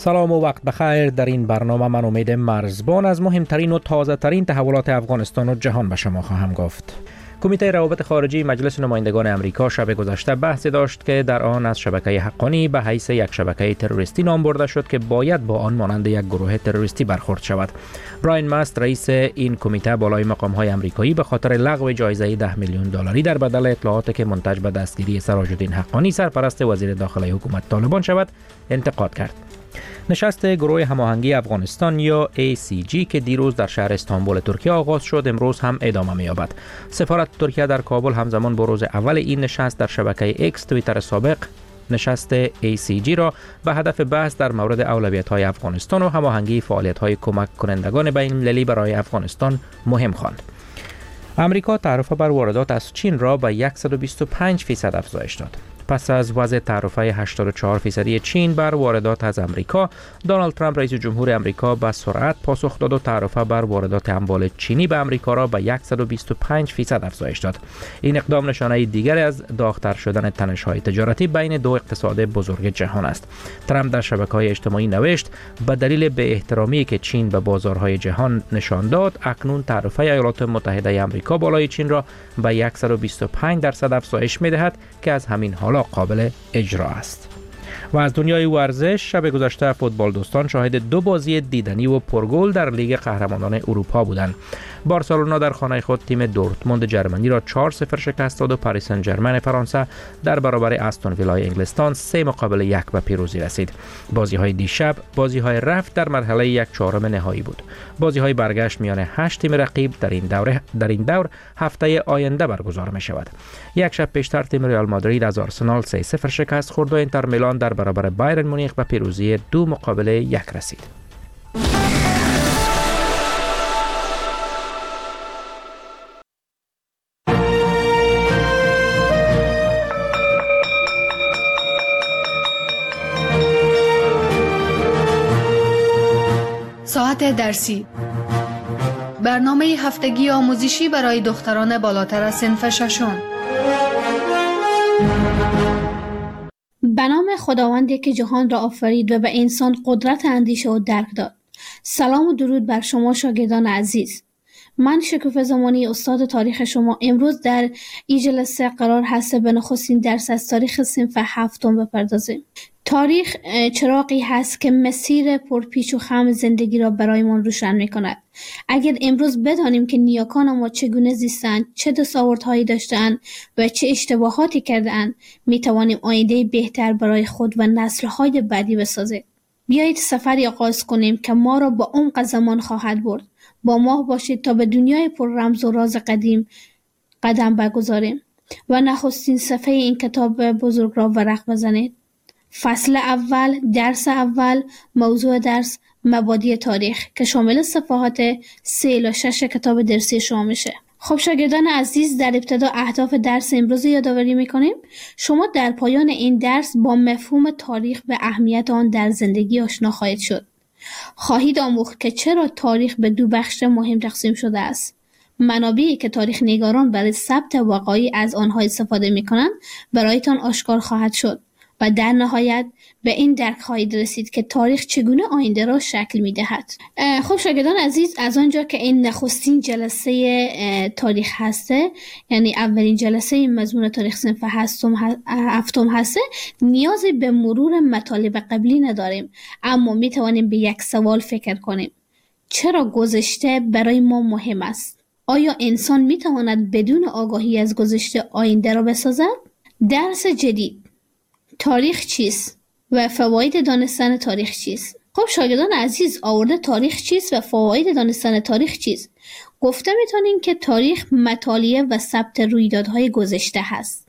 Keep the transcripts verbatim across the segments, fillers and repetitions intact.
سلام و وقت بخیر. در این برنامه من امید مرزبان از مهمترین و تازه ترین تحولات افغانستان و جهان به شما خواهم گفت. کمیته روابط خارجی مجلس نمایندگان امریکا شب گذشته بحثی داشت که در آن از شبکه حقانی به حیث یک شبکه تروریستی نام برده شد که باید با آن مانند یک گروه تروریستی برخورد شود. براین ماست رئیس این کمیته بالای مقام‌های امریکایی به خاطر لغو جایزه ده میلیون دلاری در بدل اطلاعاتی که منتج به دستگیری سراج الدین حقانی سرپرست وزیر داخلی حکومت طالبان شود انتقاد کرد. نشست گروه هماهنگی افغانستان یا ای سی جی که دیروز در شهر استانبول ترکیه آغاز شد امروز هم ادامه می‌یابد. سفارت ترکیه در کابل همزمان با روز اول این نشست در شبکه اکس توییتر سابق نشست ای سی جی را به هدف بحث در مورد اولویت‌های افغانستان و هماهنگی فعالیت‌های کمک کنندگان بین‌المللی برای افغانستان مهم خواند. امریکا تعرفه بر واردات از چین را به صد و بیست و پنج فیصد افزایش داد. پس از وضع تعرفه هشتاد و چهار فیصدی چین بر واردات از امریکا، دونالد ترامپ رئیس جمهور امریکا به سرعت پاسخ داد و تعرفه بر واردات اموال چینی به امریکا را به صد و بیست و پنج فیصد افزایش داد. این اقدام نشانه دیگری از داغ‌تر شدن تنش‌های تجارتی بین دو اقتصاد بزرگ جهان است. ترامپ در شبکه‌های اجتماعی نوشت به دلیل به احترامی که چین به بازارهای جهان نشان داد، اکنون تعرفه ایالات متحده آمریکا بالای چین را به صد و بیست و پنج درصد افزایش می‌دهد که از همین حالا قابل اجرا است. و از دنیای ورزش، شب گذشته فوتبال دوستان شاهد دو بازی دیدنی و پرگل در لیگ قهرمانان اروپا بودند. بارسلونا در خانه خود تیم دورتموند جرمنی را چهار صفر شکست داد و پاریس سن ژرمن فرانسه در برابر استون ویلای انگلستان سه مقابل یک به پیروزی رسید. بازی‌های دیشب بازی‌های رفت در مرحله یک چهارم نهایی بود. بازی‌های برگشت میان هشت تیم رقیب در این دوره در این دور هفته آینده برگزار می‌شود. یک شب پیشتر تیم رئال مادرید از آرسنال سه صفر شکست خورد و اینتر میلان در برابر بایرن مونیخ به پیروزی دو مقابل یک رسید. ساعت درسی، برنامه هفتگی آموزشی برای دختران بالاتر از صنف ششم. به نام خداوندی که جهان را آفرید و به انسان قدرت اندیشه و درک داد. سلام و درود بر شما شاگردان عزیز. من شکوفه زمانی استاد تاریخ شما امروز در این جلسه قرار هست به نخستین درس از تاریخ صنف هفتم بپردازیم. تاریخ چراغی هست که مسیر پرپیچ و خم زندگی را برایمان روشن می‌کند. اگر امروز بدانیم که نیاکان ما چگونه زیستند، چه دستاوردهایی داشتند و چه اشتباهاتی کردند، می‌توانیم آینده بهتر برای خود و نسل‌های بعدی بسازیم. بیایید سفری آغاز کنیم که ما را با عمق زمان خواهد برد. با ما باشید تا به دنیای پر رمز و راز قدیم قدم بگذاریم و نخستین صفحه این کتاب بزرگ را ورق بزنید. فصل اول، درس اول، موضوع درس مبادی تاریخ که شامل صفحات سه الی شش کتاب درسی شما میشه. خب شاگردان عزیز، در ابتدا اهداف درس امروز یادآوری میکنیم. شما در پایان این درس با مفهوم تاریخ و اهمیت آن در زندگی آشنا خواهید شد. خواهید آموخت که چرا تاریخ به دو بخش مهم تقسیم شده است. منابعی که تاریخ نگاران برای ثبت وقایع از آنها استفاده میکنند برایتان آشکار خواهد شد و در نهایت به این درک خواهید رسید که تاریخ چگونه آینده را شکل می‌دهد. خب شاگردان عزیز، از آنجا که این نخستین جلسه تاریخ هسته، یعنی اولین جلسه مضمون تاریخ صنف هفتم هسته، نیازی به مرور مطالب قبلی نداریم، اما می‌توانیم به یک سوال فکر کنیم: چرا گذشته برای ما مهم است؟ آیا انسان می‌تواند بدون آگاهی از گذشته آینده را بسازد؟ درس جدید: تاریخ چیست و فواید دانستن تاریخ چیست؟ خب شاگردان عزیز، آورده تاریخ چیست و فواید دانستن تاریخ چیست؟ گفته میتونیم که تاریخ مطالعه و ثبت رویدادهای گذشته هست،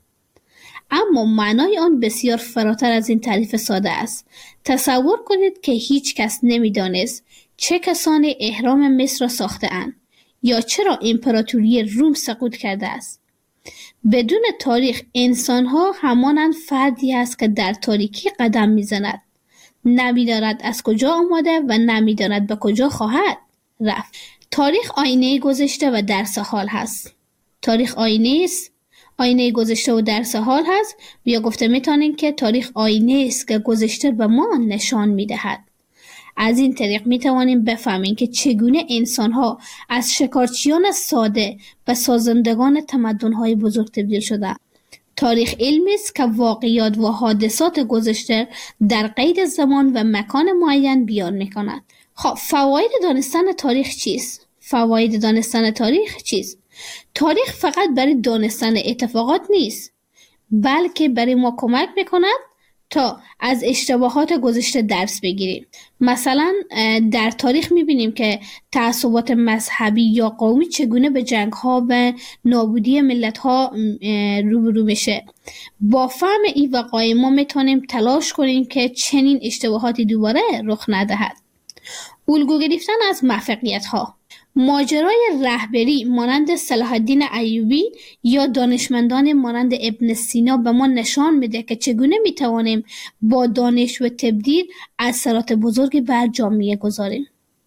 اما معنای آن بسیار فراتر از این تعریف ساده است. تصور کنید که هیچ کس نمیدانست چه کسانی اهرام مصر را ساخته اند یا چرا امپراتوری روم سقوط کرده است. بدون تاریخ انسان‌ها همانند فردی است که در تاریکی قدم می‌زند، نمی‌داند از کجا آمده و نمی‌داند به کجا خواهد رفت. تاریخ آینه گذشته و درس حال هست. تاریخ آینه است، آینه گذشته و درس حال هست، یا گفته می‌توانیم که تاریخ آینه است که گذشته به ما نشان می‌دهد از این طریق می توانیم بفهمیم که چگونه انسان‌ها از شکارچیان ساده به سازندگان تمدن‌های بزرگ تبدیل شدند. تاریخ علمی است که واقعیات و حادثات گذشته در قید زمان و مکان معین بیان می‌کند. خب فواید دانستن تاریخ چیست؟ فواید دانستن تاریخ چیست؟ تاریخ فقط برای دانستن اتفاقات نیست، بلکه برای ما کمک می‌کند تا از اشتباهات گذشته درس بگیریم. مثلا در تاریخ می‌بینیم که تعصبات مذهبی یا قومی چگونه به جنگ‌ها و نابودی ملت‌ها روبرو میشه. با فهم این وقایع ما میتونیم تلاش کنیم که چنین اشتباهاتی دوباره رخ ندهد. الگو گرفتن از موفقیت‌ها. ماجرای رهبری مانند صلاح الدین ایوبی یا دانشمندان مانند ابن سینا به ما نشان میده که چگونه میتوانیم با دانش و تبدیل اثرات بزرگی بر جامعه گذاریم.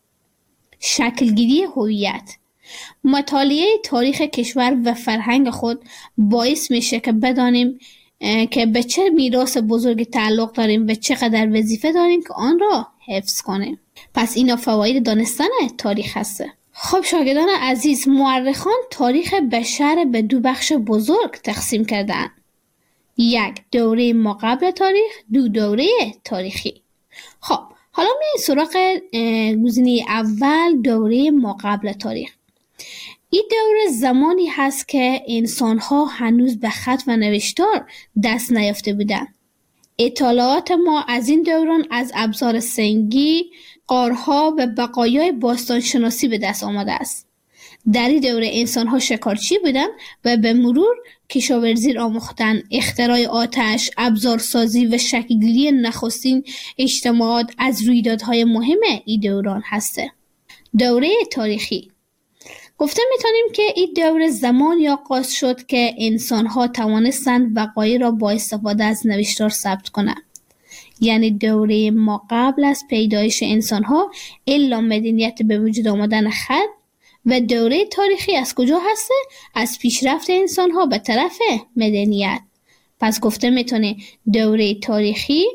شکلگیری هویت. مطالعه تاریخ کشور و فرهنگ خود باعث میشه که بدانیم که به چه میراث بزرگی تعلق داریم و چقدر وظیفه داریم که آن را حفظ کنیم. پس اینا فواید دانستن تاریخ هسته. خب شاگردان عزیز، مورخان تاریخ بشر به دو بخش بزرگ تقسیم کردند. یک، دوره ما قبل تاریخ، دو، دوره تاریخی. خب حالا میاییم سراغ گزینه اول، دوره ما قبل تاریخ. این دوره زمانی هست که انسان‌ها هنوز به خط و نوشتار دست نیافته بودند. اطلاعات ما از این دوران از ابزار سنگی، غارها و بقایای باستانشناسی به دست آمده است. در این دوره انسان‌ها شکارچی بودند و به مرور کشاورزی را آموختند. اختراع آتش، ابزارسازی و شکل‌گیری نخستین اجتماعات از رویدادهای مهم این دوران هسته. دوره تاریخی. گفته میتونیم که این دوره زمانی آغاز شد که انسان‌ها توانستند وقایع را با استفاده از نوشتار ثبت کنند. یعنی دوره ما قبل از پیدایش انسان‌ها الا مدنیت به وجود آمدن خط، و دوره تاریخی از کجا هسته؟ از پیشرفت انسان‌ها به طرف مدنیت. پس گفته میتونه دوره تاریخی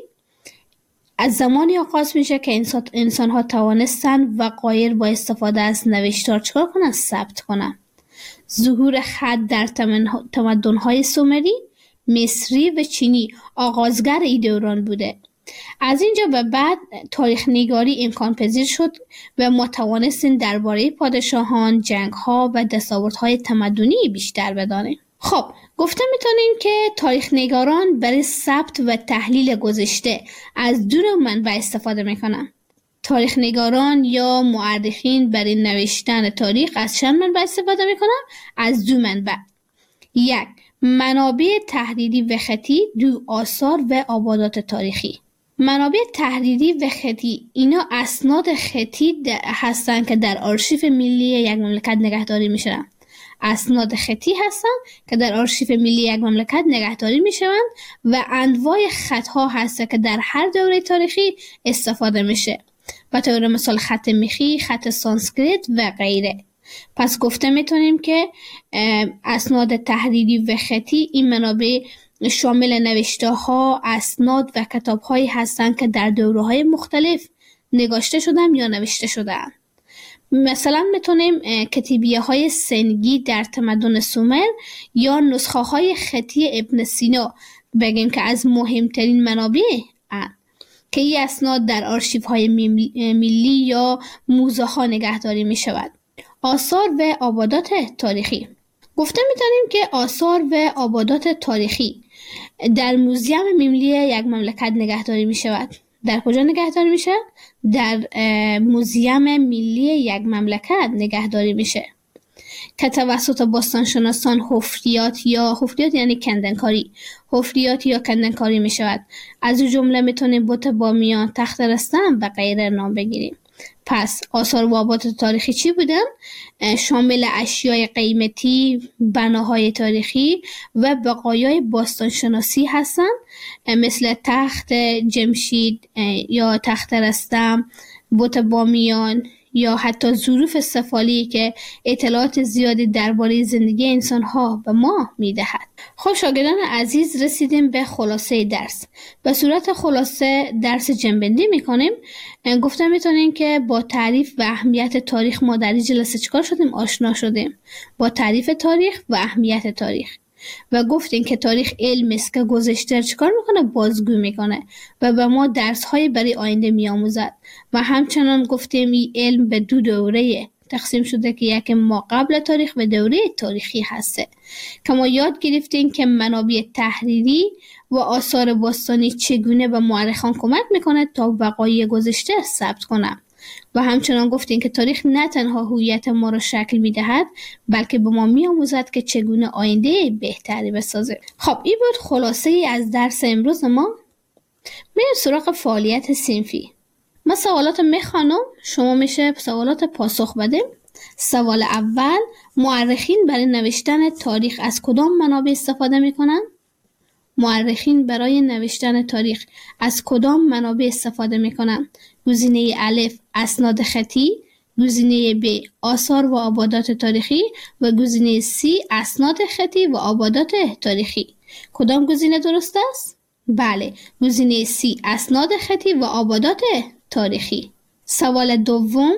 از زمانی آغاز میشه که انسان انسان‌ها توانستن وقایع با استفاده از نوشتار چکار کنن؟ ثبت کنن. ظهور خط در تمدن‌های سومری، مصری و چینی آغازگر این دوران بوده. از اینجا به بعد تاریخ نگاری امکان پذیر شد و ما توانستیم درباره پادشاهان، جنگ‌ها و دستاوردهای تمدنی بیشتر بدانیم. خب گفته میتونیم که تاریخ نگاران برای ثبت و تحلیل گذشته از دو نوع منبع استفاده میکنن. تاریخ نگاران یا مورخین برای نوشتن تاریخ از چند منبع استفاده میکنن؟ از دو منبع. یک، منابع تحریری و خطی، دو، آثار و آبادات تاریخی. منابع تحریری و خطی اینا اسناد خطی هستن که در آرشیو ملی یک مملکت نگهداری میشن. اسناد خطی هستن که در آرشیو ملی یک مملکت نگهداری میشوند و انواع خطها هست که در هر دوره تاریخی استفاده میشه. به طور مثال خط میخی، خط سانسکریت و غیره. پس گفته میتونیم که اسناد تحریری و خطی این منابع شامل نوشته ها، اسناد و کتاب هایی هستند که در دوره های مختلف نگاشته شدن یا نوشته شدن. مثلا میتونیم کتیبیه های سنگی در تمدن سومر یا نسخه های خطی ابن سینا بگیم که از مهمترین منابع هستند که این اسناد در آرشیف های ملی یا موزه ها نگهداری می شود. آثار و آبادات تاریخی. گفته میتونیم که آثار و آبادات تاریخی در موزیم ملی یک مملکت نگهداری می شود. در کجا نگهداری میشه؟ در موزیم ملی یک مملکت نگهداری میشه که توسط باستانشناسان حفریات یا حفریات یعنی کندنکاری حفریات یا کندنکاری میشود. از او جمله میتونیم بت بامیان، تخت رستم و غیره نام بگیریم. پس آثار و آبادات تاریخی چی بودن؟ شامل اشیای قیمتی، بناهای تاریخی و بقایای باستانشناسی هستند، مثل تخت جمشید یا تخت رستم، بت بامیان یا حتی ظروف سفالی که اطلاعات زیادی درباره زندگی انسان‌ها به ما می‌دهد. خب شاگردان عزیز، رسیدیم به خلاصه درس. به صورت خلاصه درس جنبندی می‌کنیم. گفتم می‌تونیم که با تعریف و اهمیت تاریخ ما در این جلسه چیکار شدیم؟ آشنا شدیم با تعریف تاریخ و اهمیت تاریخ. و گفتیم که تاریخ علم است که گذشته چیکار میکنه؟ بازگو میکنه و به ما درس های برای آینده میآموزد. و همچنان گفتیم این علم به دو دوره تقسیم شده که یک ما قبل تاریخ و دوره تاریخی هسته که ما یاد گرفتیم که منابع تحریری و آثار باستانی چگونه به مورخان کمک میکنه تا وقایع گذشته ثبت کنه. و همچنان گفتیم که تاریخ نه تنها هویت ما را شکل میدهد بلکه به ما میآموزد که چگونه آینده بهتری بسازه. خب این بود خلاصه ای از درس امروز ما. میریم سراغ فعالیت صنفی. ما سوالات میخوانم، شما میشه سوالات پاسخ بدیم. سوال اول: مورخین برای نوشتن تاریخ از کدام منابع استفاده میکنن؟ مورخین برای نوشتن تاریخ از کدام منابع استفاده میکنن؟ گزینه الف اسناد خطی، گزینه ب آثار و آبادات تاریخی و گزینه سی اسناد خطی و آبادات تاریخی. کدام گزینه درست است؟ بله، گزینه سی اسناد خطی و آبادات تاریخی. سوال دوم: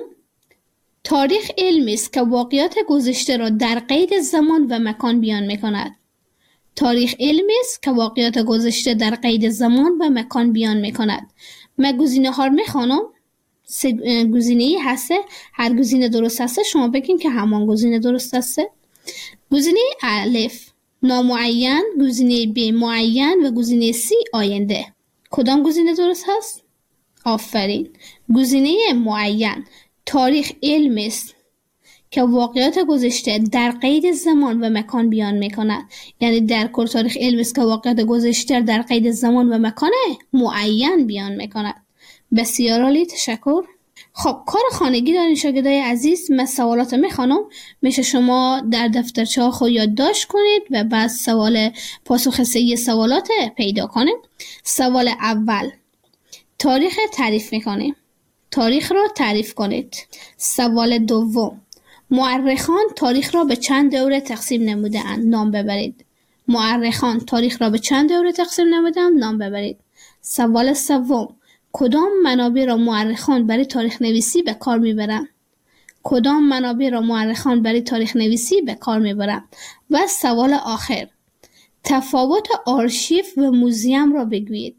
تاریخ علمی است که واقعات گذشته را در قید زمان و مکان بیان میکند. تاریخ علمی است که واقعات گذشته در قید زمان و مکان بیان میکند. من گزینه ها رو میخوانم. سه گزینه هسته، هر گزینه درست هسته شما بگین که همان گزینه درست هسته. گزینه الف نامعین، گزینه ب معین و گزینه سی آینده. کدام گزینه درست هست؟ آفرین، گزینه معین. تاریخ علمی است که واقعات گذشته در قید زمان و مکان بیان میکند. یعنی در کل تاریخ علمی است که واقعات گذشته در قید زمان و مکان معین بیان میکند. بسیار عالی، تشکر. خب کار خانگی دارین شاگردای عزیز. من سوالات میخوانم، میشه شما در دفترچه ها خود یادداشت کنید و بعد سوال پاسخ صحیح سوالات پیدا کنیم. سوال اول: تاریخ تعریف میکنیم. تاریخ را تعریف کنید. سوال دوم: مورخان تاریخ را به چند دوره تقسیم نموده‌اند؟ نام ببرید. مورخان تاریخ را به چند دوره تقسیم نموده‌اند؟ نام ببرید. سوال سوم: کدام منابع را مورخان برای تاریخ نویسی به کار میبرند؟ کدام منابع را مورخان برای تاریخ نویسی به کار میبرند؟ و سوال آخر: تفاوت آرشیو و موزیم را بگویید.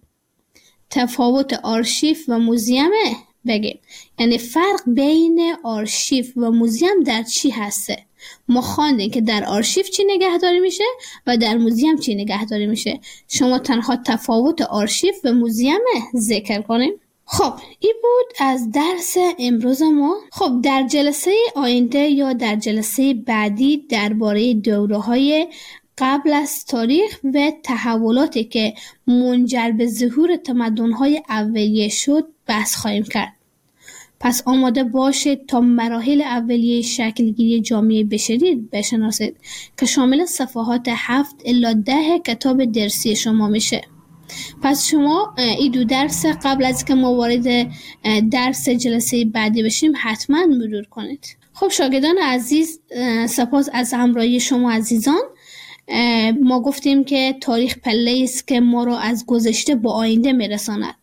تفاوت آرشیو و موزیم بگیم، یعنی فرق بین آرشیو و موزیم در چی هسته؟ ما خواندیم که در آرشیو چی نگهداری میشه و در موزیم چی نگهداری میشه. شما تنها تفاوت آرشیو و موزیم ذکر کنیم. خب این بود از درس امروز ما. خب در جلسه آینده یا در جلسه بعدی درباره دوره‌های قبل از تاریخ و تحولاتی که منجر به ظهور تمدن‌های اولیه شد بحث خواهیم کرد. پس آماده باشید تا مراحل اولیه شکلگیری جامعه بشری بشناسید که شامل صفحات هفت الی ده کتاب درسی شما میشه. پس شما این دو درس قبل از که ما وارد درس جلسه بعدی بشیم حتما مرور کنید. خب شاگردان عزیز، سپاس از همراهی شما عزیزان. ما گفتیم که تاریخ پله است که ما را از گذشته به آینده میرساند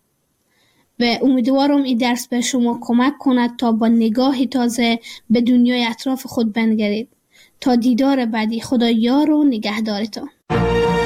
و امیدوارم این درس به شما کمک کند تا با نگاهی تازه به دنیای اطراف خود بنگرید. تا دیدار بعدی، خدا یار و نگهدارتان.